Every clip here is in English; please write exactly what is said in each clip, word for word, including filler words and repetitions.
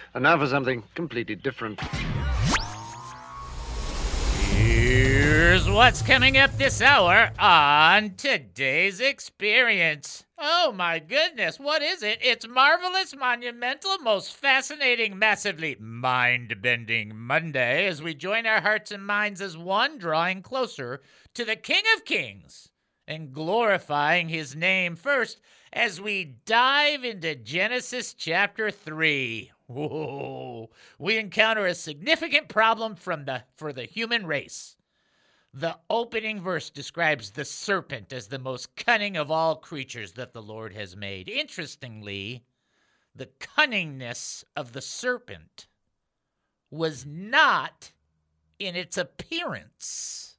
And now for something completely different. Here's what's coming up this hour on Today's Experience. Oh my goodness, what is it? It's marvelous, monumental, most fascinating, massively mind-bending Monday as we join our hearts and minds as one, drawing closer to the King of Kings and glorifying his name first as we dive into Genesis chapter three. Whoa. We encounter a significant problem from the for the human race. The opening verse describes the serpent as the most cunning of all creatures that the Lord has made. Interestingly, the cunningness of the serpent was not in its appearance,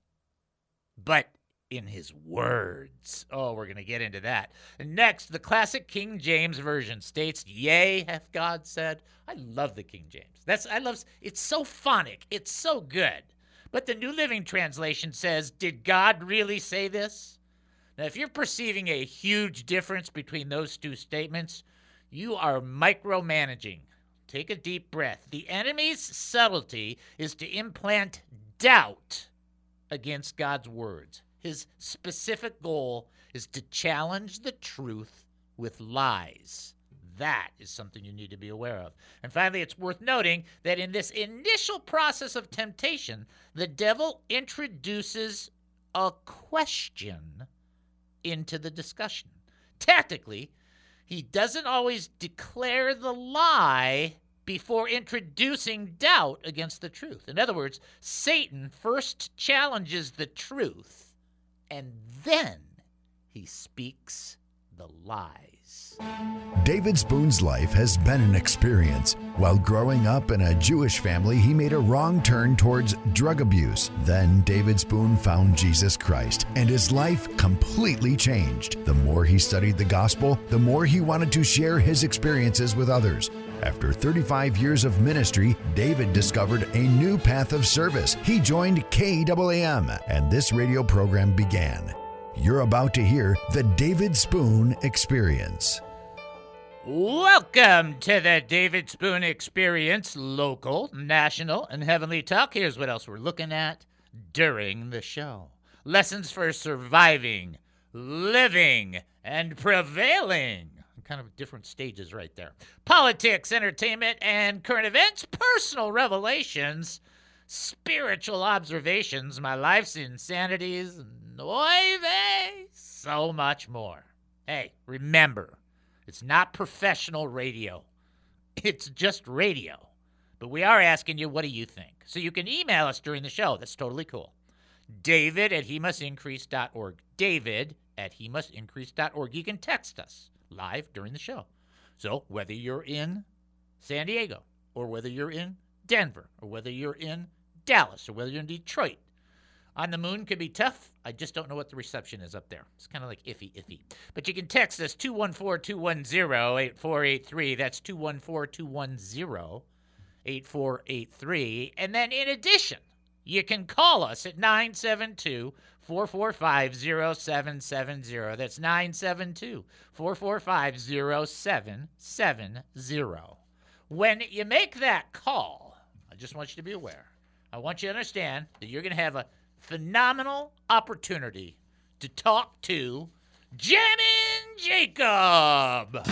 but in his words. Oh, we're going to get into that. Next, the classic King James Version states, "Yea, hath God said." I love the King James. That's I love it's so phonic. It's so good. But the New Living Translation says, "Did God really say this?" Now, if you're perceiving a huge difference between those two statements, you are micromanaging. Take a deep breath. The enemy's subtlety is to implant doubt against God's words. His specific goal is to challenge the truth with lies. That is something you need to be aware of. And finally, it's worth noting that in this initial process of temptation, the devil introduces a question into the discussion. Tactically, he doesn't always declare the lie before introducing doubt against the truth. In other words, Satan first challenges the truth, and then he speaks the lies. David Spoon's life has been an experience. While growing up in a Jewish family, he made a wrong turn towards drug abuse. Then David Spoon found Jesus Christ, and his life completely changed. The more he studied the gospel, the more he wanted to share his experiences with others. After thirty-five years of ministry, David discovered a new path of service. He joined K A A M, and this radio program began. You're about to hear the David Spoon Experience. Welcome to the David Spoon Experience, local, national, and heavenly talk. Here's what else we're looking at during the show. Lessons for surviving, living, and prevailing. Kind of different stages right there. Politics, entertainment, and current events, personal revelations, spiritual observations, my life's insanities, and oy vey, so much more. Hey, remember, it's not professional radio. It's just radio. But we are asking you, what do you think? So you can email us during the show. That's totally cool. David at he must increase dot org. David at he must increase dot org. You can text us live during the show. So whether you're in San Diego, or whether you're in Denver, or whether you're in Dallas, or whether you're in Detroit, on the moon could be tough. I just don't know what the reception is up there. It's kind of like iffy, iffy. But you can text us two one four, two one zero, eight four eight three. That's two one four, two one zero, eight four eight three. And then in addition, you can call us at nine seven two, four four five, zero seven seven zero. That's nine seven two, four four five, zero seven seven zero. When you make that call, I just want you to be aware. I want you to understand that you're going to have a phenomenal opportunity to talk to Jammin' Jacob.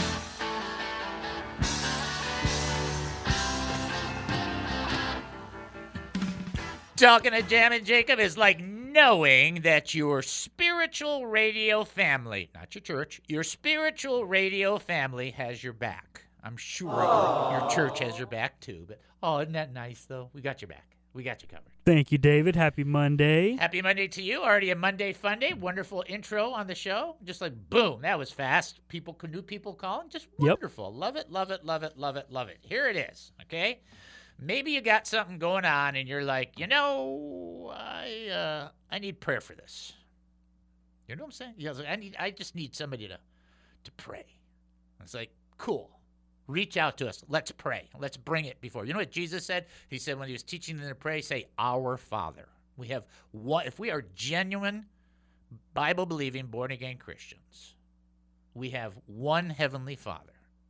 Talking to Jammin' Jacob is like knowing that your spiritual radio family, not your church, your spiritual radio family has your back. I'm sure your, your church has your back too. But oh, isn't that nice though? We got your back. We got you covered. Thank you, David. Happy Monday. Happy Monday to you. Already a Monday fun day. Wonderful intro on the show. Just like, boom, that was fast. People, new people calling. Just wonderful. Yep. Love it, love it, love it, love it, love it. Here it is, okay? Maybe you got something going on and you're like, you know, I uh, I need prayer for this. You know what I'm saying? You know, I need, I just need somebody to, to pray. It's like, cool. Reach out to us. Let's pray. Let's bring it before. You know what Jesus said? He said when he was teaching them to pray, say, Our Father. We have one, if we are genuine, Bible-believing, born-again Christians, we have one Heavenly Father.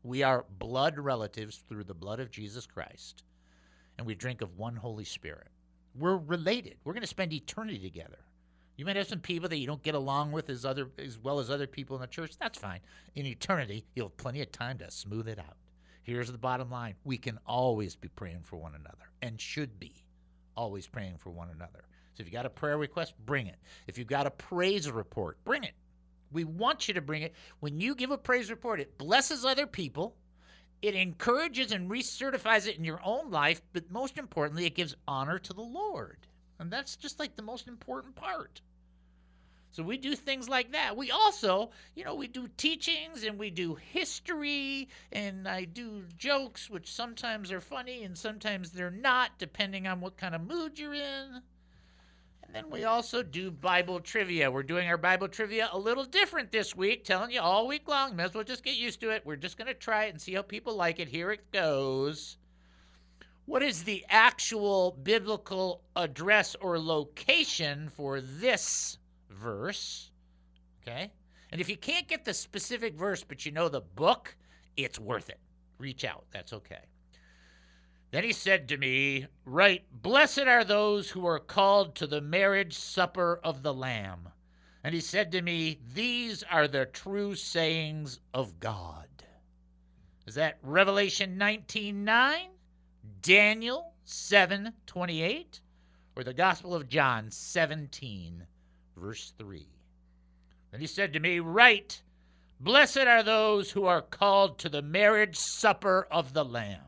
We are blood relatives through the blood of Jesus Christ, and we drink of one Holy Spirit. We're related. We're going to spend eternity together. You might have some people that you don't get along with as other as well as other people in the church. That's fine. In eternity, you'll have plenty of time to smooth it out. Here's the bottom line. We can always be praying for one another, and should be always praying for one another. So if you got a prayer request, bring it. If you've got a praise report, bring it. We want you to bring it. When you give a praise report, it blesses other people. It encourages and recertifies it in your own life, but most importantly, it gives honor to the Lord. And that's just like the most important part. So we do things like that. We also, you know, we do teachings and we do history, and I do jokes, which sometimes are funny and sometimes they're not, depending on what kind of mood you're in. And then we also do Bible trivia. We're doing our Bible trivia a little different this week, telling you all week long. Might as well just get used to it. We're just going to try it and see how people like it. Here it goes. What is the actual biblical address or location for this verse? Okay? And if you can't get the specific verse, but you know the book, it's worth it. Reach out. That's okay. Then he said to me, "Write, blessed are those who are called to the marriage supper of the Lamb." And he said to me, "These are the true sayings of God." Is that Revelation nineteen nine, Daniel seven twenty-eight, or the Gospel of John seventeen, verse three? Then he said to me, "Write, blessed are those who are called to the marriage supper of the Lamb."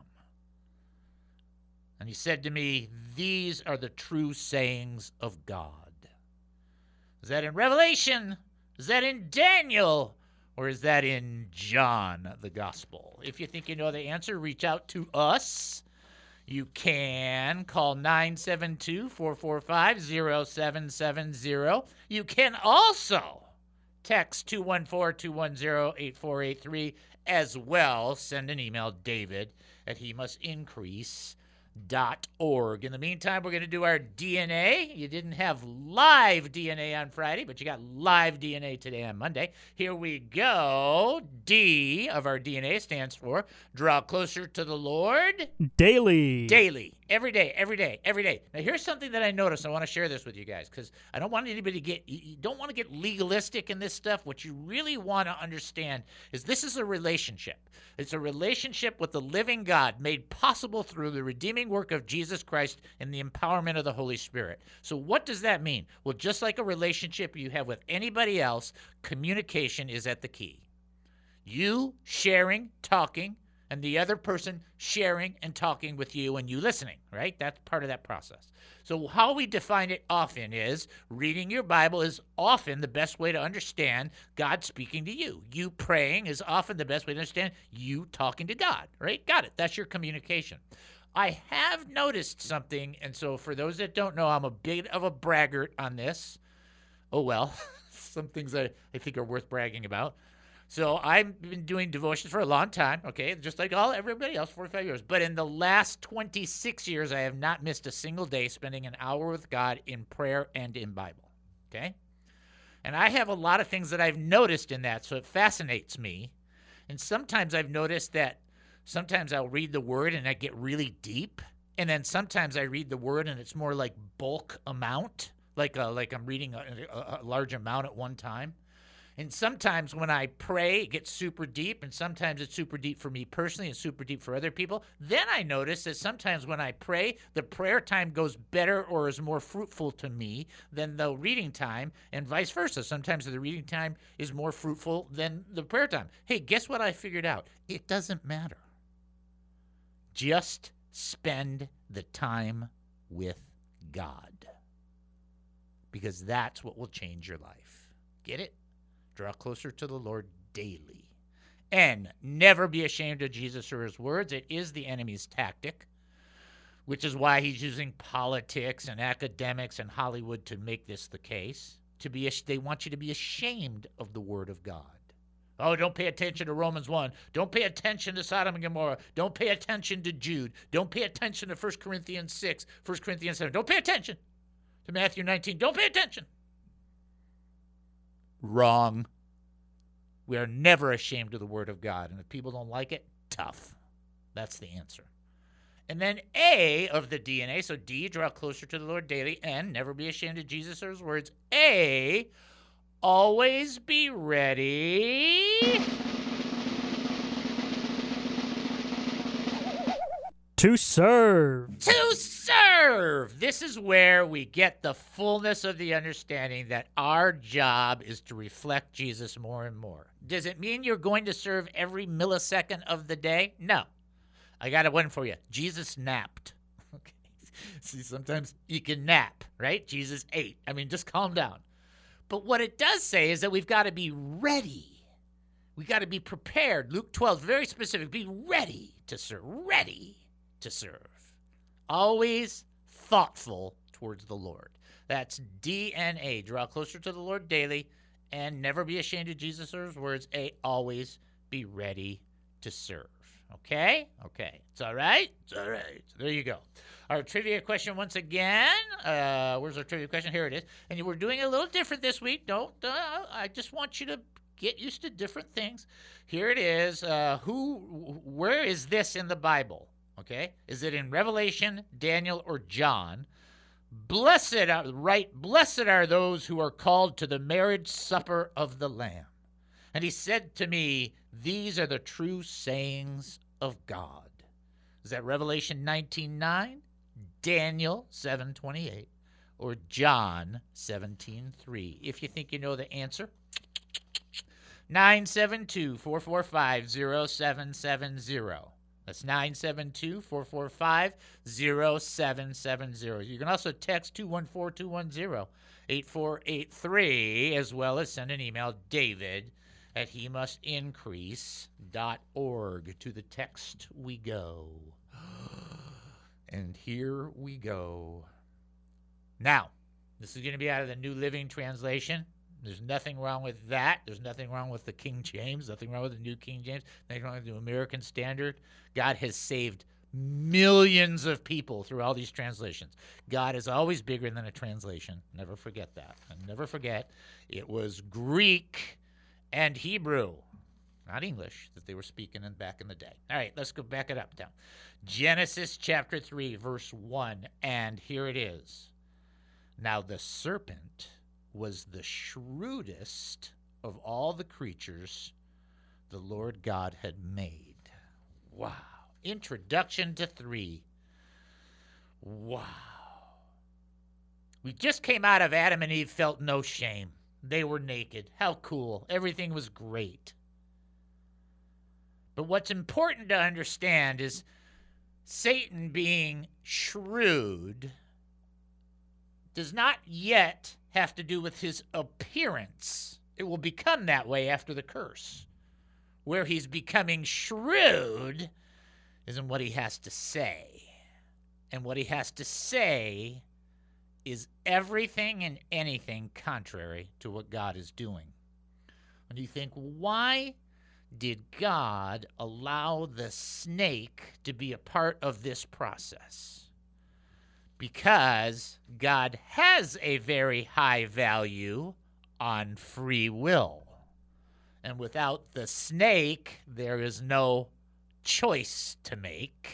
And he said to me, "These are the true sayings of God." Is that in Revelation? Is that in Daniel? Or is that in John, the Gospel? If you think you know the answer, reach out to us. You can call nine seven two, four four five, zero seven seven zero. You can also text two one four, two one zero, eight four eight three. As well, send an email, David at he must increase dot org. In the meantime, we're going to do our D N A. You didn't have live D N A on Friday, but you got live D N A today on Monday. Here we go. D of our D N A stands for draw closer to the Lord. Daily. Daily. Every day, every day, every day. Now, here's something that I noticed. I want to share this with you guys because I don't want anybody to get, you don't want to get legalistic in this stuff. What you really want to understand is this is a relationship. It's a relationship with the living God made possible through the redeeming work of Jesus Christ and the empowerment of the Holy Spirit. So what does that mean? Well, just like a relationship you have with anybody else, communication is at the key. You sharing, talking, and the other person sharing and talking with you and you listening, right? That's part of that process. So how we define it often is reading your Bible is often the best way to understand God speaking to you. You praying is often the best way to understand you talking to God, right? Got it. That's your communication. I have noticed something, and so for those that don't know, I'm a bit of a braggart on this. Oh, well, some things I, I think are worth bragging about. So I've been doing devotions for a long time, okay, just like all everybody else, forty-five years. But in the last twenty-six years, I have not missed a single day spending an hour with God in prayer and in Bible, okay? And I have a lot of things that I've noticed in that, so it fascinates me. And sometimes I've noticed that sometimes I'll read the Word and I get really deep, and then sometimes I read the Word and it's more like bulk amount, like a, like I'm reading a, a, a large amount at one time. And sometimes when I pray, it gets super deep, and sometimes it's super deep for me personally and super deep for other people. Then I notice that sometimes when I pray, the prayer time goes better or is more fruitful to me than the reading time, and vice versa. Sometimes the reading time is more fruitful than the prayer time. Hey, guess what I figured out? It doesn't matter. Just spend the time with God, because that's what will change your life. Get it? Draw closer to the Lord daily. And never be ashamed of Jesus or his words. It is the enemy's tactic, which is why he's using politics and academics and Hollywood to make this the case. To be, they want you to be ashamed of the word of God. Oh, don't pay attention to Romans one. Don't pay attention to Sodom and Gomorrah. Don't pay attention to Jude. Don't pay attention to First Corinthians six, First Corinthians seven. Don't pay attention to Matthew nineteen. Don't pay attention. Wrong. We are never ashamed of the word of God. And if people don't like it, tough. That's the answer. And then A of the D N A, so D, draw closer to the Lord daily. N, never be ashamed of Jesus or his words. A, always be ready To serve. to serve. This is where we get the fullness of the understanding that our job is to reflect Jesus more and more. Does it mean you're going to serve every millisecond of the day? No. I got a one for you. Jesus napped. Okay. See, sometimes you can nap, right? Jesus ate. I mean, just calm down. But what it does say is that we've got to be ready. We got to be prepared. Luke twelve, very specific. Be ready to serve. Ready to serve. Always thoughtful towards the Lord. That's D N A. Draw closer to the Lord daily and never be ashamed of Jesus or his words. A, always be ready to serve. Okay? Okay. It's all right? It's all right. So there you go. Our trivia question once again. Uh, where's our trivia question? Here it is. And we're doing a little different this week. Don't, uh, I just want you to get used to different things. Here it is. Uh, who, where is this in the Bible? Okay? Is it in Revelation, Daniel, or John? Blessed are, right, blessed are those who are called to the marriage supper of the Lamb. And he said to me, these are the true sayings of God. Is that Revelation nineteen nine, Daniel seven twenty-eight, or John seventeen three? If you think you know the answer, nine seven two, four four five, zero seven seven zero. That's nine seven two, four four five, zero seven seven zero. You can also text two one four, two one zero, eight four eight three, as well as send an email, David at he must increase dot org. To the text we go. And here we go. Now, this is going to be out of the New Living Translation. There's nothing wrong with that. There's nothing wrong with the King James. Nothing wrong with the New King James. Nothing wrong with the American Standard. God has saved millions of people through all these translations. God is always bigger than a translation. Never forget that. And never forget, it was Greek and Hebrew, not English, that they were speaking in back in the day. All right, let's go back it up down. Genesis chapter three, verse one, and here it is. Now the serpent was the shrewdest of all the creatures the Lord God had made. Wow. Introduction to three. Wow. We just came out of Adam and Eve felt no shame. They were naked. How cool. Everything was great. But what's important to understand is Satan being shrewd does not yet have to do with his appearance. It will become that way after the curse. Where he's becoming shrewd is in what he has to say. And what he has to say is everything and anything contrary to what God is doing. And you think, why did God allow the snake to be a part of this process? Because God has a very high value on free will. And without the snake, there is no choice to make.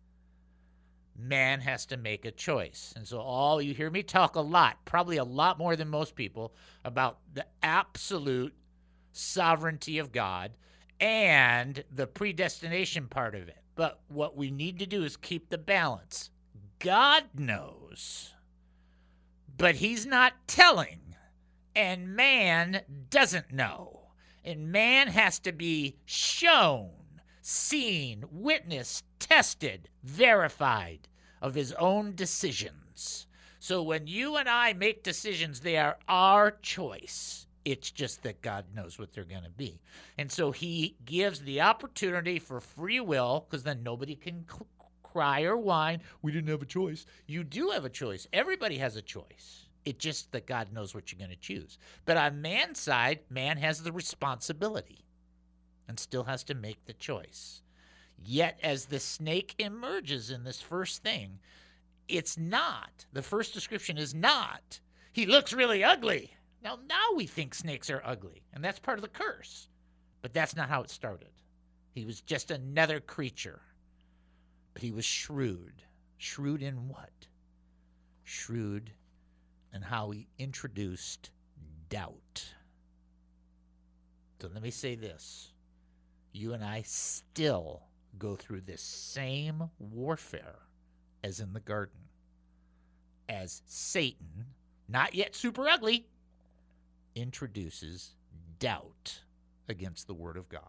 Man has to make a choice. And so all you hear me talk a lot, probably a lot more than most people, about the absolute sovereignty of God and the predestination part of it. But what we need to do is keep the balance. God knows, but he's not telling. And man doesn't know. And man has to be shown, seen, witnessed, tested, verified of his own decisions. So when you and I make decisions, they are our choice. It's just that God knows what they're going to be. And so he gives the opportunity for free will, because then nobody can c- cry or whine, we didn't have a choice. You do have a choice. Everybody has a choice. It's just that God knows what you're going to choose. But on man's side, man has the responsibility and still has to make the choice. Yet as the snake emerges in this first thing, it's not, the first description is not, he looks really ugly. Now, now we think snakes are ugly, and that's part of the curse. But that's not how it started. He was just another creature. But he was shrewd. Shrewd in what? Shrewd in how he introduced doubt. So let me say this. You and I still go through this same warfare as in the garden. As Satan, not yet super ugly, introduces doubt against the Word of God.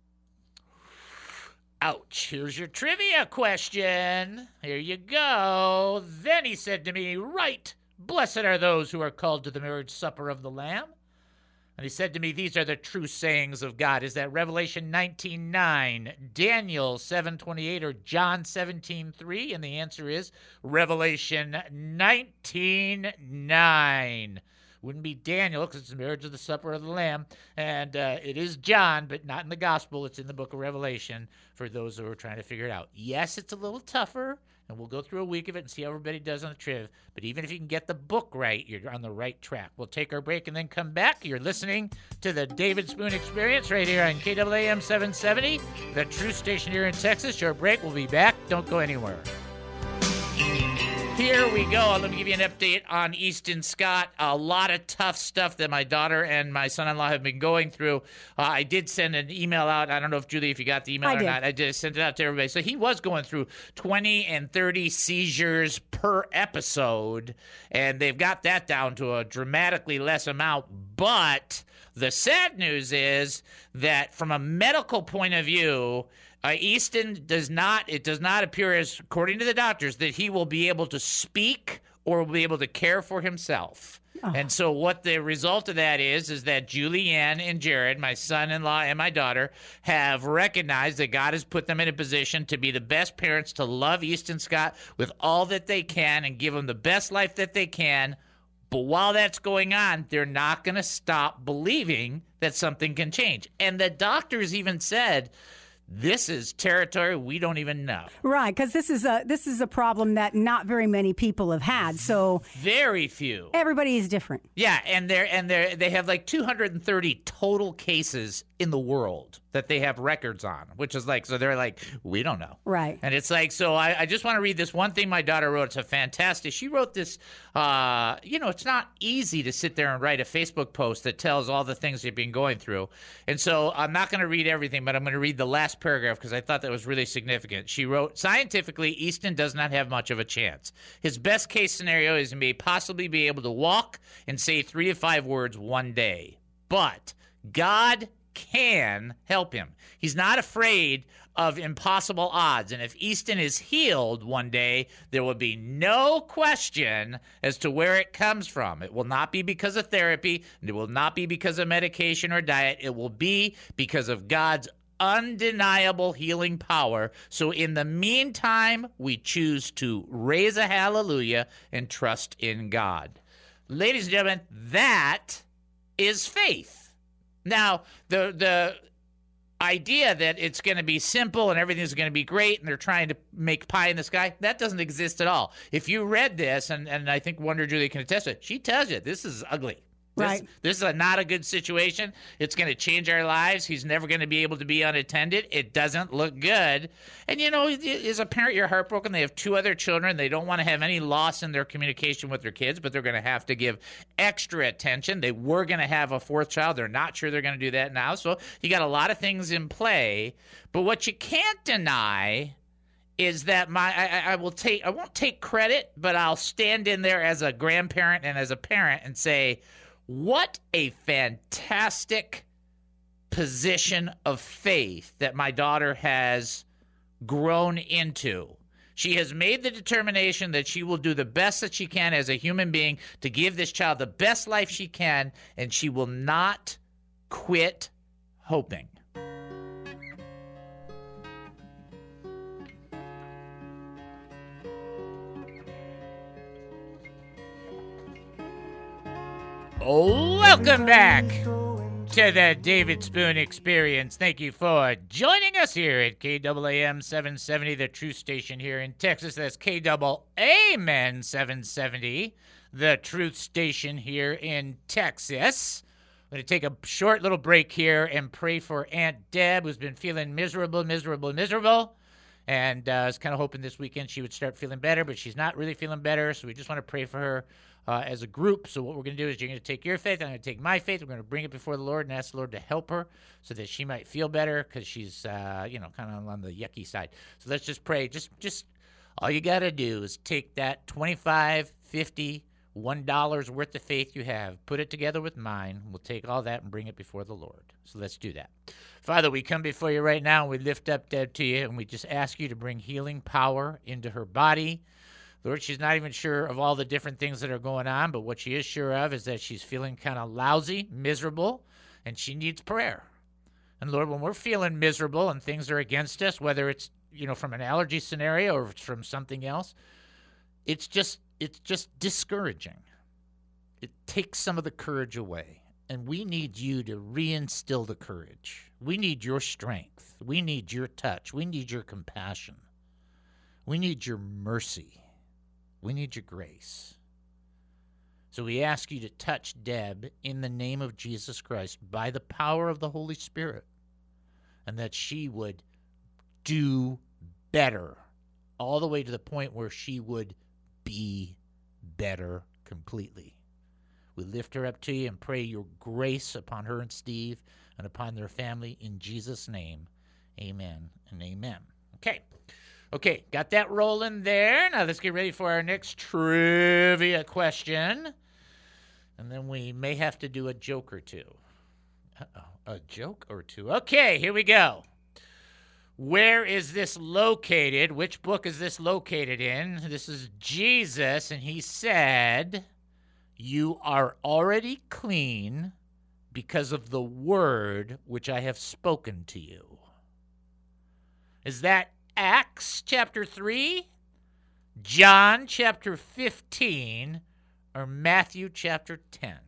Ouch. Here's your trivia question. Here you go. Then he said to me, right, blessed are those who are called to the marriage supper of the Lamb. And he said to me, these are the true sayings of God. Is that Revelation nineteen nine, Daniel seven twenty-eight, or John seventeen three? And the answer is Revelation nineteen nine. Wouldn't be Daniel because it's the marriage of the supper of the Lamb. And uh, it is John, but not in the gospel. It's in the book of Revelation for those who are trying to figure it out. Yes, it's a little tougher, and we'll go through a week of it and see how everybody does on the triv. But even if you can get the book right, you're on the right track. We'll take our break and then come back. You're listening to the David Spoon Experience right here on K W A M seven seventy, the true station here in Texas. Short break. We'll be back. Don't go anywhere. Here we go. Let me give you an update on Easton Scott. A lot of tough stuff that my daughter and my son-in-law have been going through. Uh, I did send an email out. I don't know if, Julie, if you got the email I or did. not. I did send it out to everybody. So he was going through twenty and thirty seizures per episode, and they've got that down to a dramatically less amount. But the sad news is that from a medical point of view, Uh, Easton does not, it does not appear as, according to the doctors, that he will be able to speak or will be able to care for himself. Oh. And so what the result of that is, is that Julianne and Jared, my son-in-law and my daughter, have recognized that God has put them in a position to be the best parents, to love Easton Scott with all that they can and give him the best life that they can. But while that's going on, they're not going to stop believing that something can change. And the doctors even said, this is territory we don't even know. Right, because this is a this is a problem that not very many people have had. So very few. Everybody is different. Yeah, and they're and they they have like two hundred thirty total cases in the world that they have records on, which is like, so they're like, we don't know. Right. And it's like, so I, I just want to read this one thing my daughter wrote. It's a fantastic. She wrote this, uh, you know, it's not easy to sit there and write a Facebook post that tells all the things you've been going through. And so I'm not going to read everything, but I'm going to read the last paragraph because I thought that was really significant. She wrote, scientifically, Easton does not have much of a chance. His best case scenario is he may possibly be able to walk and say three to five words one day. But God can help him. He's not afraid of impossible odds. And if Easton is healed one day, there will be no question as to where it comes from. It will not be because of therapy. It will not be because of medication or diet. It will be because of God's undeniable healing power. So in the meantime, we choose to raise a hallelujah and trust in God. Ladies and gentlemen, that is faith. Now, the the idea that it's going to be simple and everything's going to be great and they're trying to make pie in the sky, that doesn't exist at all. If you read this, and, and I think Wonder Julie can attest to it, she tells you this is ugly. This, right. This is a, not a good situation. It's going to change our lives. He's never going to be able to be unattended. It doesn't look good. And, you know, as a parent, you're heartbroken. They have two other children. They don't want to have any loss in their communication with their kids, but they're going to have to give extra attention. They were going to have a fourth child. They're not sure they're going to do that now. So you got a lot of things in play. But what you can't deny is that my I, I will take I won't take credit, but I'll stand in there as a grandparent and as a parent and say, what a fantastic position of faith that my daughter has grown into. She has made the determination that she will do the best that she can as a human being to give this child the best life she can, and she will not quit hoping. Welcome back to the David Spoon Experience. Thank you for joining us here at K W A M seven seventy, the true station here in Texas. That's K W A M N seven seventy, the truth station here in Texas. going to take a short little break here and pray for Aunt Deb, who's been feeling miserable, miserable, miserable. And uh, I was kind of hoping this weekend she would start feeling better, but she's not really feeling better. So we just want to pray for her uh, as a group. So what we're going to do is you're going to take your faith. I'm going to take my faith. We're going to bring it before the Lord and ask the Lord to help her so that she might feel better because she's, uh, you know, kind of on the yucky side. So let's just pray. Just, just all you got to do is take that twenty-five, fifty, one dollar's worth of faith you have, put it together with mine. We'll take all that and bring it before the Lord. So let's do that. Father, we come before you right now, and we lift up Deb to you, and we just ask you to bring healing power into her body. Lord, she's not even sure of all the different things that are going on, but what she is sure of is that she's feeling kind of lousy, miserable, and she needs prayer. And Lord, when we're feeling miserable and things are against us, whether it's, you know, from an allergy scenario or it's from something else, it's just It's just discouraging. It takes some of the courage away. And we need you to reinstill the courage. We need your strength. We need your touch. We need your compassion. We need your mercy. We need your grace. So we ask you to touch Deb in the name of Jesus Christ by the power of the Holy Spirit, and that she would do better all the way to the point where she would be better completely. We lift her up to you and pray your grace upon her and Steve and upon their family in Jesus' name. Amen and amen. Okay. Okay, got that rolling there. Now let's get ready for our next trivia question. And then we may have to do a joke or two. Uh-oh, a joke or two. Okay, here we go. Where is this located? Which book is this located in? This is Jesus, and he said, "You are already clean because of the word which I have spoken to you." Is that Acts chapter three, John chapter fifteen, or Matthew chapter ten?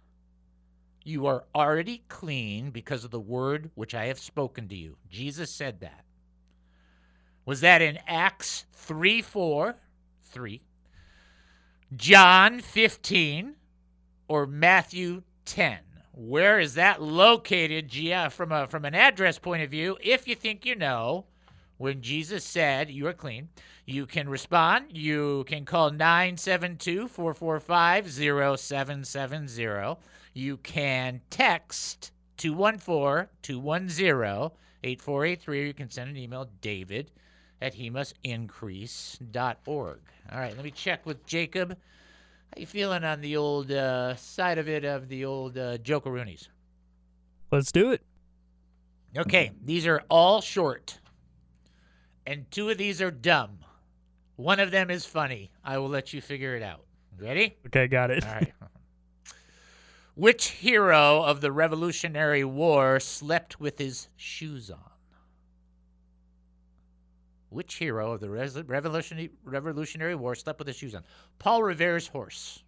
You are already clean because of the word which I have spoken to you. Jesus said that. Was that in Acts three four, three, John fifteen, or Matthew ten? Where is that located? Yeah, from a from an address point of view, if you think you know, when Jesus said you are clean, you can respond. You can call nine seven two, four four five, zero seven seven zero. You can text two one four, two one zero, eight four eight three, or you can send an email, david at he must increase dot org. All right, let me check with Jacob. How you feeling on the old uh, side of it of the old uh, Jokeroonies? Let's do it. Okay, these are all short, and two of these are dumb. One of them is funny. I will let you figure it out. Ready? Okay, got it. All right. Which hero of the Revolutionary War slept with his shoes on? Which hero of the Res- Revolutionary, Revolutionary War slept with his shoes on? Paul Revere's horse.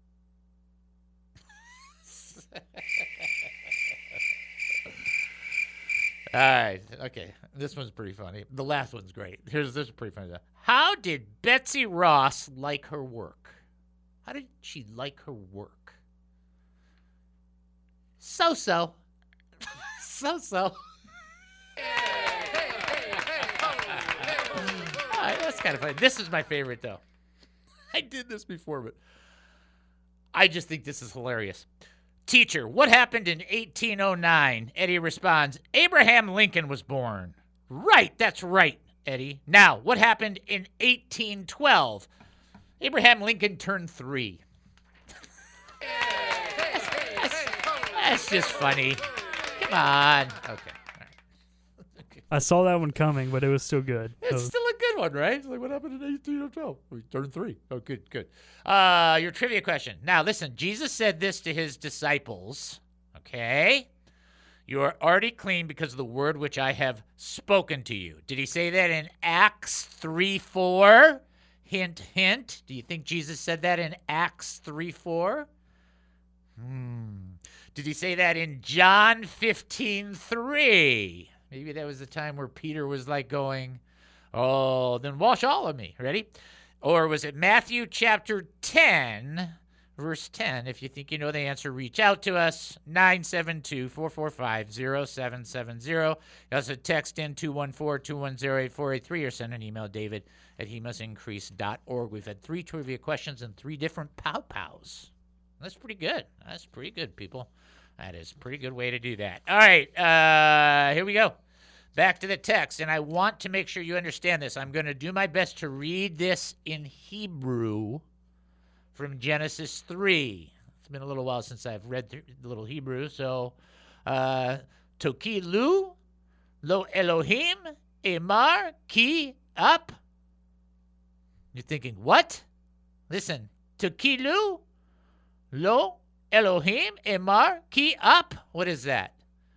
All right. Okay. This one's pretty funny. The last one's great. Here's this is pretty funny. How did Betsy Ross like her work? How did she like her work? So-so. So-so. All right, that's kind of funny. This is my favorite, though. I did this before, but I just think this is hilarious. Teacher, what happened in eighteen oh nine? Eddie responds, Abraham Lincoln was born. Right, that's right, Eddie. Now, what happened in eighteen twelve? Abraham Lincoln turned three. that's, that's, that's just funny. Come on. Okay. I saw that one coming, but it was still good. It's So- still a good one, right? It's like, what happened in eighteen twelve? We turned three. Oh, good, good. Uh, your trivia question. Now, listen, Jesus said this to his disciples, okay? You are already clean because of the word which I have spoken to you. Did he say that in Acts three four? Hint, hint. Do you think Jesus said that in Acts three four? Hmm. Did he say that in John fifteen three? Maybe that was the time where Peter was like going, oh, then wash all of me. Ready? Or was it Matthew chapter ten, verse ten. If you think you know the answer, reach out to us, nine seven two, four four five, zero seven seven zero. You also text in two one four, two one zero, eight four eight three or send an email, David at he must increase dot org. We've had three trivia questions and three different pow-pows. That's pretty good. That's pretty good, people. That is a pretty good way to do that. All right, uh, here we go. Back to the text, and I want to make sure you understand this. I'm going to do my best to read this in Hebrew from Genesis three. It's been a little while since I've read the little Hebrew, so uh, Tokilu lo Elohim emar ki up. You're thinking, what? Listen, Tokilu lo Elohim emar ki up. What is that?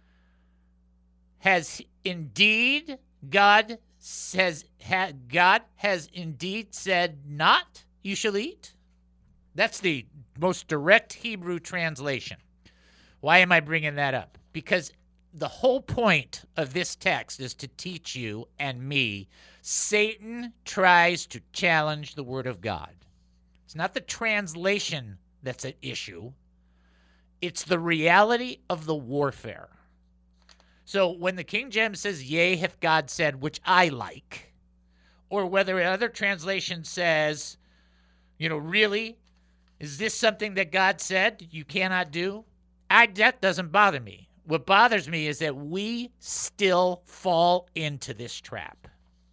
Has indeed God says ha, God has indeed said not you shall eat? That's the most direct Hebrew translation. Why am I bringing that up? Because the whole point of this text is to teach you and me Satan tries to challenge the Word of God. It's not the translation that's at issue. It's the reality of the warfare. So when the King James says, yea, hath God said, which I like, or whether another translation says, you know, really, is this something that God said you cannot do? I, that doesn't bother me. What bothers me is that we still fall into this trap.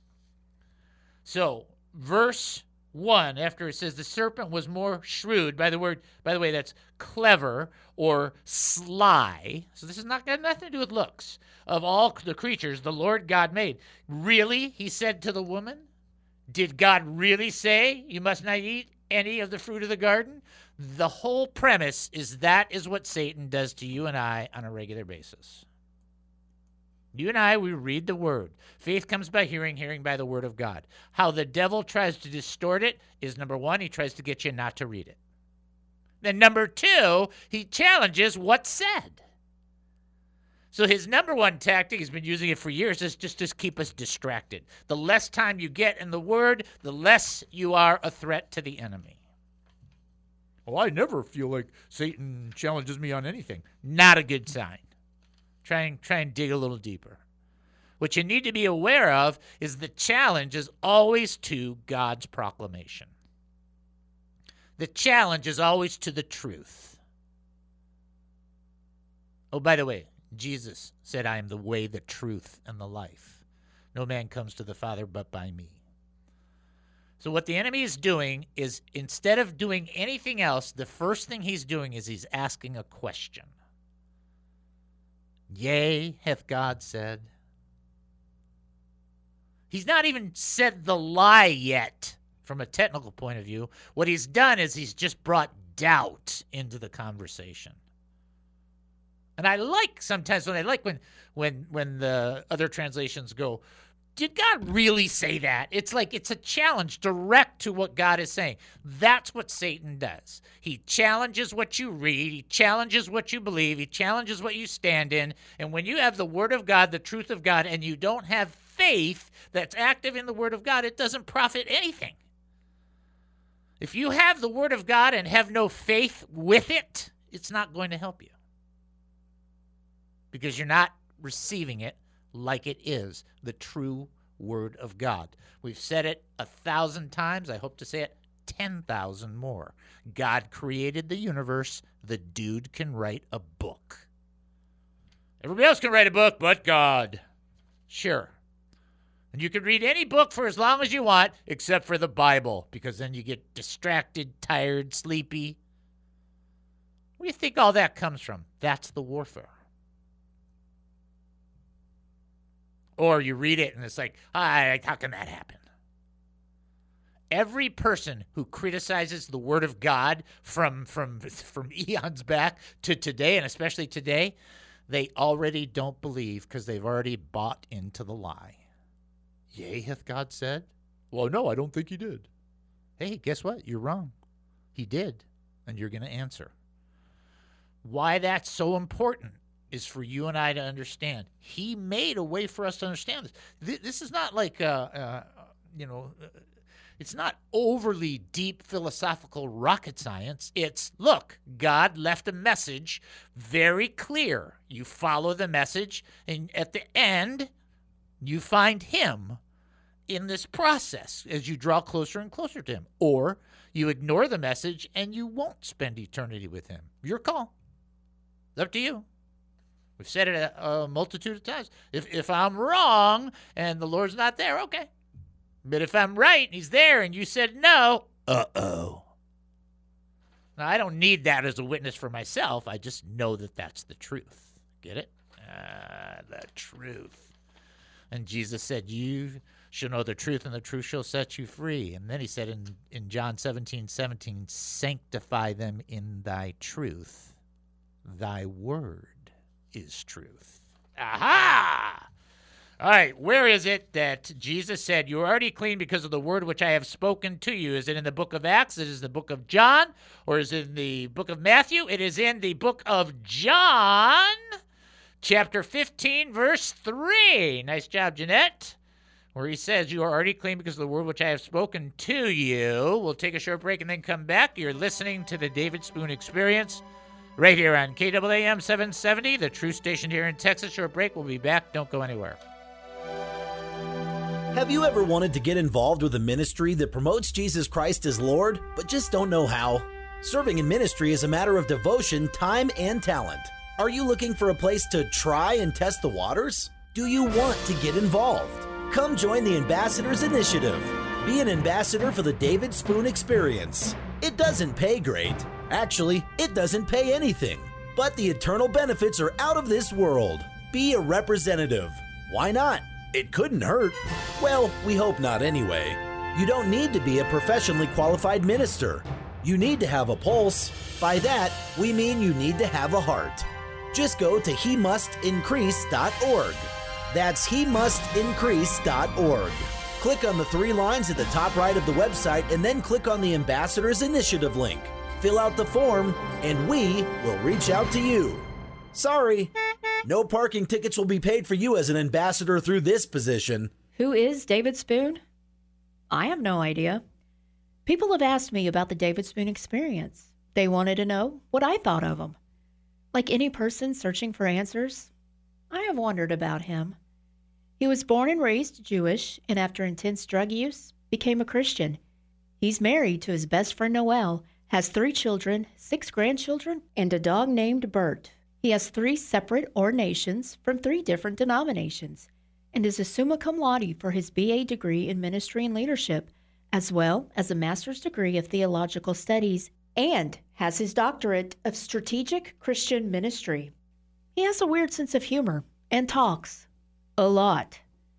So, verse one, after it says the serpent was more shrewd, by the word, by the way, that's clever or sly. So this has not got nothing to do with looks. Of all the creatures the Lord God made. Really, he said to the woman, did God really say you must not eat any of the fruit of the garden? The whole premise is that is what Satan does to you and I on a regular basis. You and I, we read the word. Faith comes by hearing, hearing by the word of God. How the devil tries to distort it is, number one, he tries to get you not to read it. Then number two, he challenges what's said. So his number one tactic, he's been using it for years, is just to keep us distracted. The less time you get in the word, the less you are a threat to the enemy. Well, I never feel like Satan challenges me on anything. Not a good sign. Try and, try and dig a little deeper. What you need to be aware of is the challenge is always to God's proclamation. The challenge is always to the truth. Oh, by the way, Jesus said, I am the way, the truth, and the life. No man comes to the Father but by me. So what the enemy is doing is, instead of doing anything else, the first thing he's doing is he's asking a question. Yea, hath God said. He's not even said the lie yet from a technical point of view. What he's done is he's just brought doubt into the conversation. And I like sometimes when I like when when when the other translations go, did God really say that? It's like it's a challenge direct to what God is saying. That's what Satan does. He challenges what you read. He challenges what you believe. He challenges what you stand in. And when you have the Word of God, the truth of God, and you don't have faith that's active in the Word of God, it doesn't profit anything. If you have the Word of God and have no faith with it, it's not going to help you. Because you're not receiving it like it is, the true Word of God. We've said it a thousand times. I hope to say it ten thousand more. God created the universe. The dude can write a book. Everybody else can write a book, but God. Sure. And you can read any book for as long as you want, except for the Bible, because then you get distracted, tired, sleepy. Where do you think all that comes from? That's the warfare. Or you read it and it's like, ah, how can that happen? Every person who criticizes the Word of God from, from, from eons back to today, and especially today, they already don't believe because they've already bought into the lie. Yea, hath God said? Well, no, I don't think he did. Hey, guess what? You're wrong. He did, and you're going to answer. Why that's so important is for you and I to understand. He made a way for us to understand this. This is not like, uh, uh, you know, It's not overly deep philosophical rocket science. It's, look, God left a message very clear. You follow the message, and at the end, you find him in this process as you draw closer and closer to him. Or you ignore the message and you won't spend eternity with him. Your call. It's up to you. We've said it a, a multitude of times. If if I'm wrong and the Lord's not there, okay. But if I'm right and he's there and you said no, uh-oh. Now, I don't need that as a witness for myself. I just know that that's the truth. Get it? Ah, the truth. And Jesus said, you shall know the truth, and the truth shall set you free. And then he said in, in John seventeen seventeen, sanctify them in thy truth. Thy word is truth. Aha! All right, where is it that Jesus said, you're already clean because of the word which I have spoken to you? Is it in the book of Acts? Is it in the book of John? Or is it in the book of Matthew? It is in the book of John, chapter fifteen, verse three. Nice job, Jeanette. Where he says, you are already clean because of the word which I have spoken to you. We'll take a short break and then come back. You're listening to the David Spoon Experience right here on K A A M seven seventy, the true station here in Texas. Short break. We'll be back. Don't go anywhere. Have you ever wanted to get involved with a ministry that promotes Jesus Christ as Lord, but just don't know how? Serving in ministry is a matter of devotion, time, and talent. Are you looking for a place to try and test the waters? Do you want to get involved? Come join the Ambassadors Initiative. Be an ambassador for the David Spoon Experience. It doesn't pay great. Actually, it doesn't pay anything. But the eternal benefits are out of this world. Be a representative. Why not? It couldn't hurt. Well, we hope not anyway. You don't need to be a professionally qualified minister. You need to have a pulse. By that, we mean you need to have a heart. Just go to he must increase dot org. That's he must increase dot org. Click on the three lines at the top right of the website and then click on the Ambassadors Initiative link. Fill out the form, and we will reach out to you. Sorry, no parking tickets will be paid for you as an ambassador through this position. Who is David Spoon? I have no idea. People have asked me about the David Spoon Experience. They wanted to know what I thought of him. Like any person searching for answers, I have wondered about him. He was born and raised Jewish, and after intense drug use, became a Christian. He's married to his best friend Noel, has three children, six grandchildren, and a dog named Bert. He has three separate ordinations from three different denominations, and is a summa cum laude for his B A degree in ministry and leadership, as well as a master's degree of theological studies, and has his doctorate of strategic Christian ministry. He has a weird sense of humor and talks a lot.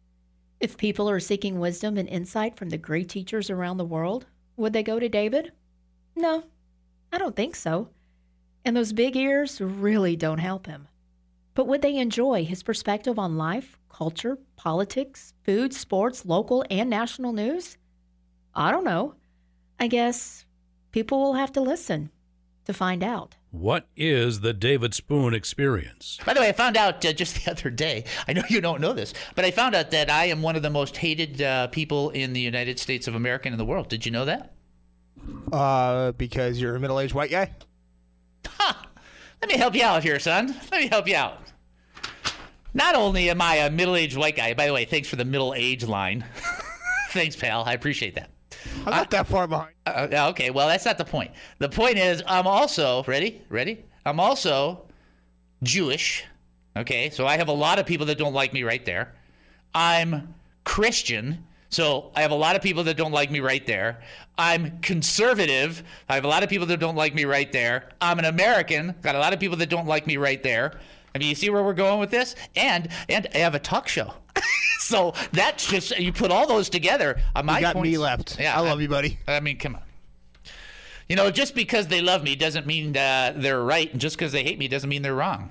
If people are seeking wisdom and insight from the great teachers around the world, would they go to David? No, I don't think so. And those big ears really don't help him. But would they enjoy his perspective on life, culture, politics, food, sports, local and national news? I don't know. I guess people will have to listen to find out. What is the David Spoon Experience? By the way, I found out uh, just the other day, I know you don't know this, but I found out that I am one of the most hated uh, people in the United States of America and in the world. Did you know that? Uh, because you're a middle-aged white guy? Ha! Let me help you out here, son. Let me help you out. Not only am I a middle-aged white guy, by the way, thanks for the middle-age line. Thanks, pal. I appreciate that. I'm not that far behind. Uh, okay, well, that's not the point. The point is, I'm also, ready? Ready? I'm also Jewish. Okay, so I have a lot of people that don't like me right there. I'm Christian, so I have a lot of people that don't like me right there. I'm conservative. I have a lot of people that don't like me right there. I'm an American. Got a lot of people that don't like me right there. I mean, you see where we're going with this? And and I have a talk show. So that's just, you put all those together. Uh, my you got points, me left. Yeah, I love I, you, buddy. I mean, come on. You know, just because they love me doesn't mean uh, they're right, and just because they hate me doesn't mean they're wrong.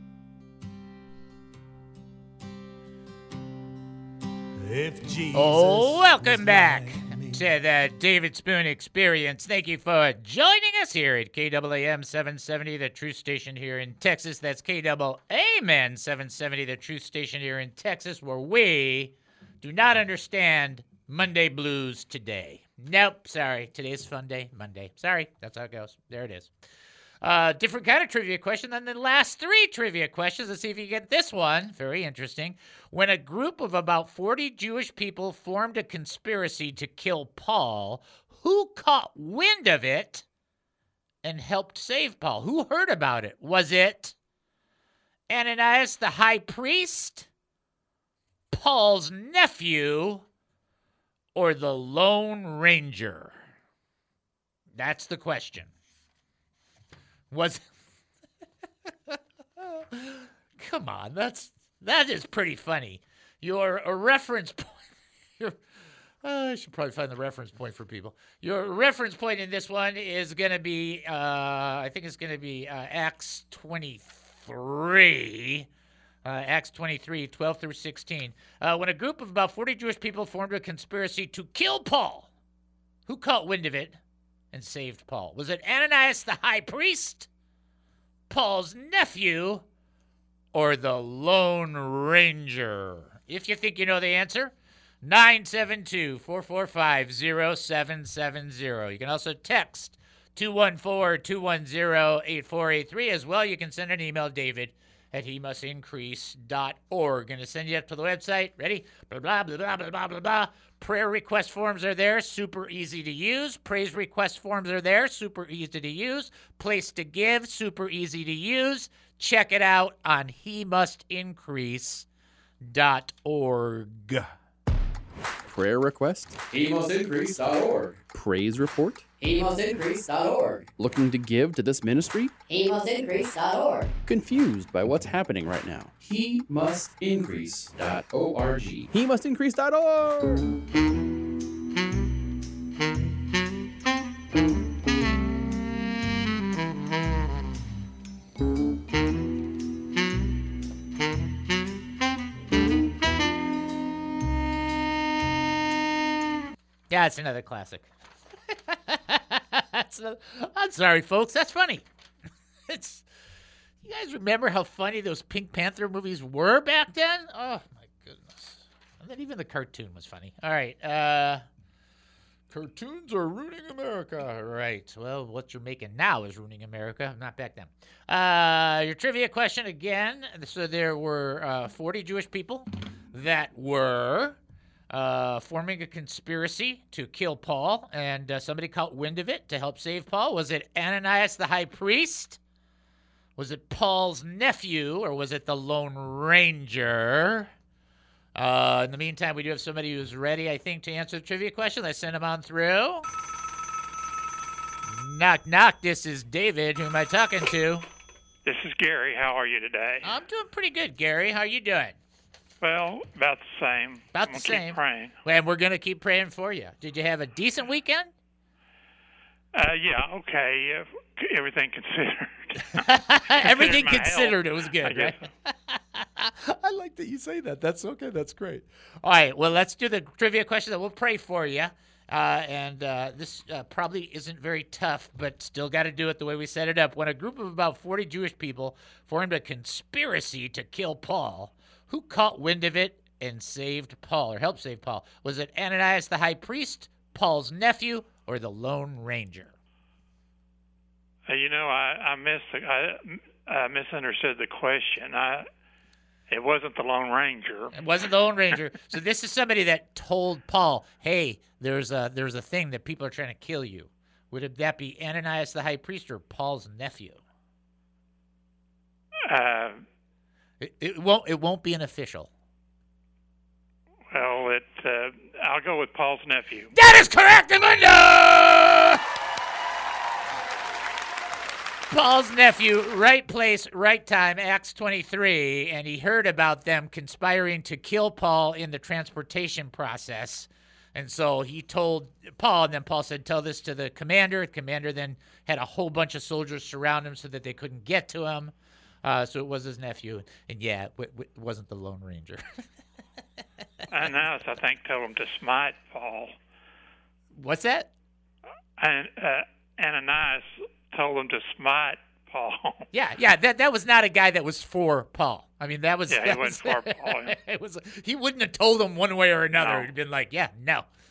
If Jesus oh, welcome back to the David Spoon Experience. Thank you for joining us here at K A A M seven seventy, the Truth Station here in Texas. That's K A A M seven seventy, the Truth Station here in Texas, where we do not understand Monday blues today. Nope, sorry. Today's fun day, Monday. Sorry, that's how it goes. There it is. Uh, different kind of trivia question than the last three trivia questions. Let's see if you get this one. Very interesting. When a group of about forty Jewish people formed a conspiracy to kill Paul, who caught wind of it and helped save Paul? Who heard about it? Was it Ananias the high priest, Paul's nephew, or the Lone Ranger? That's the question. Was Come on, that's that is pretty funny. Your a reference point. Your, uh, I should probably find the reference point for people. Your reference point in this one is going to be, uh, I think it's going to be uh, Acts twenty-three. Uh, Acts twenty-three, twelve through sixteen. Uh, when a group of about forty Jewish people formed a conspiracy to kill Paul, who caught wind of it and saved Paul? Was it Ananias the high priest, Paul's nephew, or the Lone Ranger? If you think you know the answer, nine seven two, four four five, zero seven seven zero. You can also text two one four, two one zero, eight four eight three. As well, you can send an email, David at he must increase dot org. Going to send you up to the website. Ready? Blah, blah, blah, blah, blah, blah, blah, blah. Prayer request forms are there. Super easy to use. Praise request forms are there. Super easy to use. Place to give. Super easy to use. Check it out on he must increase dot org. Prayer request? he must increase dot org. Praise report? he must increase dot org. Looking to give to this ministry? he must increase dot org. Confused by what's happening right now? he must increase dot org. he must increase dot org. Yeah, it's another classic. That's a, I'm sorry, folks. That's funny. It's you guys remember how funny those Pink Panther movies were back then? Oh my goodness! And then even the cartoon was funny. All right, uh, cartoons are ruining America. Right. Well, what you're making now is ruining America, not back then. Uh, your trivia question again. So there were uh, forty Jewish people that were. Uh, forming a conspiracy to kill Paul, and uh, somebody caught wind of it to help save Paul. Was it Ananias the high priest? Was it Paul's nephew, or was it the Lone Ranger? Uh, in the meantime, we do have somebody who's ready, I think, to answer the trivia question. Let's send him on through. Knock, knock. This is David. Who am I talking to? This is Gary. How are you today? I'm doing pretty good, Gary. How are you doing? Well, about the same. About I'm the gonna same. Keep praying. And we're going to keep praying for you. Did you have a decent weekend? Uh, yeah, okay. Uh, everything considered. Everything my considered, health, it was good, I right? I like that you say that. That's okay. That's great. All right, well, let's do the trivia question. That we'll pray for you. Uh, and uh, this uh, probably isn't very tough, but still got to do it the way we set it up. When a group of about forty Jewish people formed a conspiracy to kill Paul, who caught wind of it and saved Paul, or helped save Paul? Was it Ananias the high priest, Paul's nephew, or the Lone Ranger? Uh, you know, I I, missed the, I I misunderstood the question. I it wasn't the Lone Ranger. It wasn't the Lone Ranger. So this is somebody that told Paul, "Hey, there's a there's a thing that people are trying to kill you." Would it, that be Ananias the high priest or Paul's nephew? Uh. It, it won't. It won't be an official. Well, it. Uh, I'll go with Paul's nephew. That is correct, Amanda. Paul's nephew, right place, right time. Acts twenty-three, and he heard about them conspiring to kill Paul in the transportation process, and so he told Paul. And then Paul said, "Tell this to the commander." The commander then had a whole bunch of soldiers surround him so that they couldn't get to him. Uh, so it was his nephew, and yeah, it, w- it wasn't the Lone Ranger. Ananias, I think, told him to smite Paul. What's that? And uh, Ananias told him to smite Paul. Yeah, yeah, that that was not a guy that was for Paul. I mean, that was yeah, that he was, wasn't for Paul. It was he wouldn't have told him one way or another. No. He'd been like, yeah, no,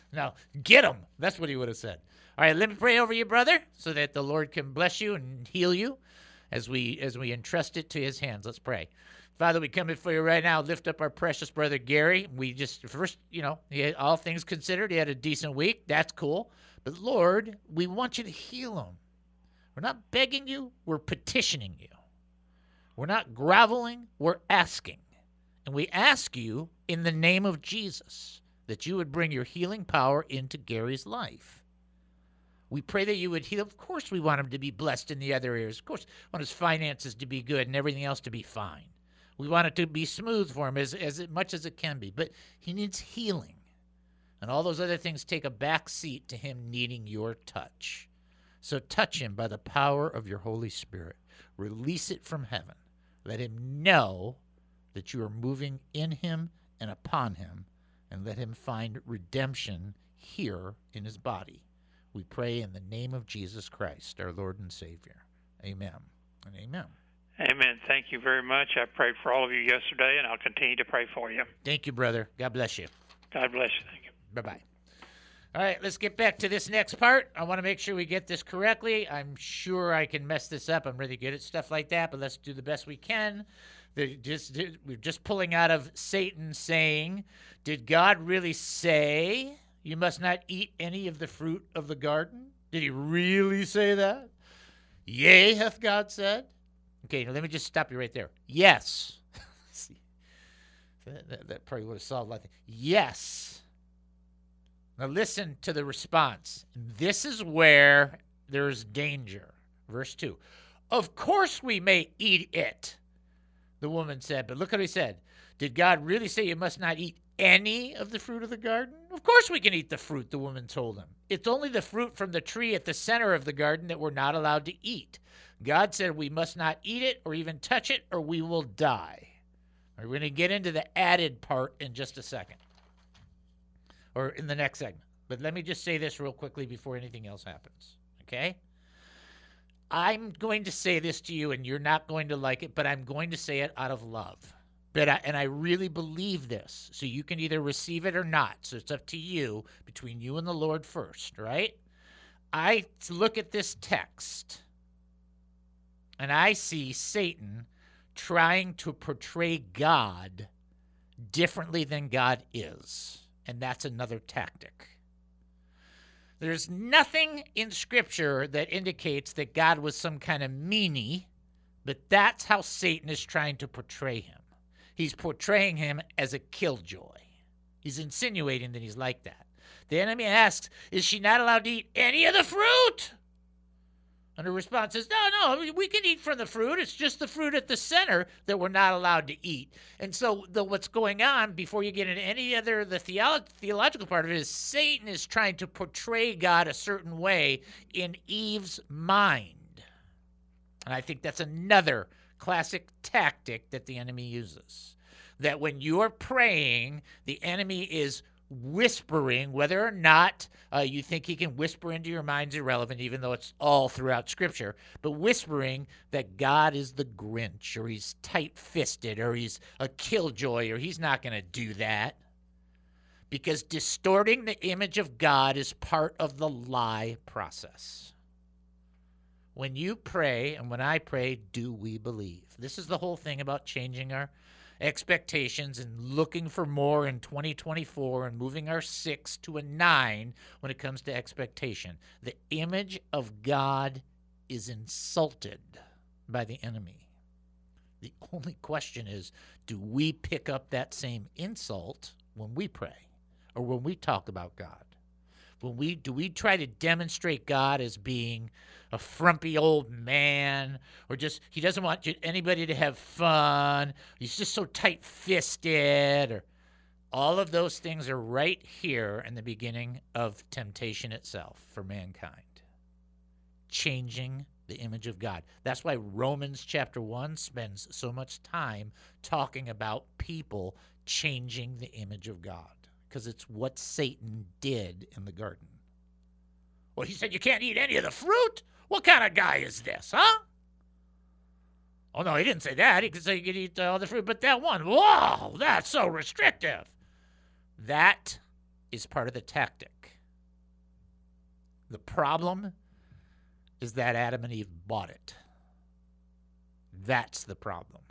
No, get him. That's what he would have said. All right, let me pray over you, brother, so that the Lord can bless you and heal you as we as we entrust it to his hands. Let's pray. Father, we come before you right now, lift up our precious brother Gary. We just, first, you know, he had, all things considered, he had a decent week. That's cool. But Lord, we want you to heal him. We're not begging you, we're petitioning you. We're not groveling, we're asking. And we ask you in the name of Jesus that you would bring your healing power into Gary's life. We pray that you would heal. Of course we want him to be blessed in the other areas. Of course we want his finances to be good and everything else to be fine. We want it to be smooth for him as, as much as it can be. But he needs healing. And all those other things take a back seat to him needing your touch. So touch him by the power of your Holy Spirit. Release it from heaven. Let him know that you are moving in him and upon him, and let him find redemption here in his body. We pray in the name of Jesus Christ, our Lord and Savior. Amen and amen. Amen. Thank you very much. I prayed for all of you yesterday, and I'll continue to pray for you. Thank you, brother. God bless you. God bless you. Thank you. Bye-bye. All right, let's get back to this next part. I want to make sure we get this correctly. I'm sure I can mess this up. I'm really good at stuff like that, but let's do the best we can. They're just, we're just pulling out of Satan saying, did God really say you must not eat any of the fruit of the garden? Did he really say that? Yea, hath God said. Okay, now let me just stop you right there. Yes. that, that, that probably would have solved a lot of things. Yes. Now listen to the response. This is where there's danger. Verse two. Of course we may eat it, the woman said. But look what he said. Did God really say you must not eat any of the fruit of the garden? Of course we can eat the fruit, the woman told him. It's only the fruit from the tree at the center of the garden that we're not allowed to eat. God said we must not eat it or even touch it or we will die. We're going to get into the added part in just a second. Or in the next segment. But let me just say this real quickly before anything else happens. Okay? I'm going to say this to you, and you're not going to like it, but I'm going to say it out of love. But I, and I really believe this. So you can either receive it or not. So it's up to you, between you and the Lord first, right? I look at this text, and I see Satan trying to portray God differently than God is. And that's another tactic. There's nothing in Scripture that indicates that God was some kind of meanie, but that's how Satan is trying to portray him. He's portraying him as a killjoy. He's insinuating that he's like that. The enemy asks, is she not allowed to eat any of the fruit? And her response is, no, no, we can eat from the fruit. It's just the fruit at the center that we're not allowed to eat. And so the, what's going on, before you get into any other, the theolo- theological part of it, is Satan is trying to portray God a certain way in Eve's mind. And I think that's another classic tactic that the enemy uses. That when you're praying, the enemy is whispering, whether or not uh, you think he can whisper into your mind's irrelevant, even though it's all throughout Scripture, but whispering that God is the Grinch, or he's tight-fisted, or he's a killjoy, or he's not going to do that. Because distorting the image of God is part of the lie process. When you pray, and when I pray, do we believe? This is the whole thing about changing our expectations and looking for more in twenty twenty-four and moving our six to a nine when it comes to expectation. The image of God is insulted by the enemy. The only question is, do we pick up that same insult when we pray or when we talk about God? When we do we try to demonstrate God as being a frumpy old man, or just he doesn't want anybody to have fun, he's just so tight-fisted, or all of those things are right here in the beginning of temptation itself for mankind. Changing the image of God. That's why Romans chapter one spends so much time talking about people changing the image of God. Because it's what Satan did in the garden. Well, he said you can't eat any of the fruit? What kind of guy is this, huh? Oh, no, he didn't say that. He could say you could eat all the fruit, but that one, whoa, that's so restrictive. That is part of the tactic. The problem is that Adam and Eve bought it. That's the problem.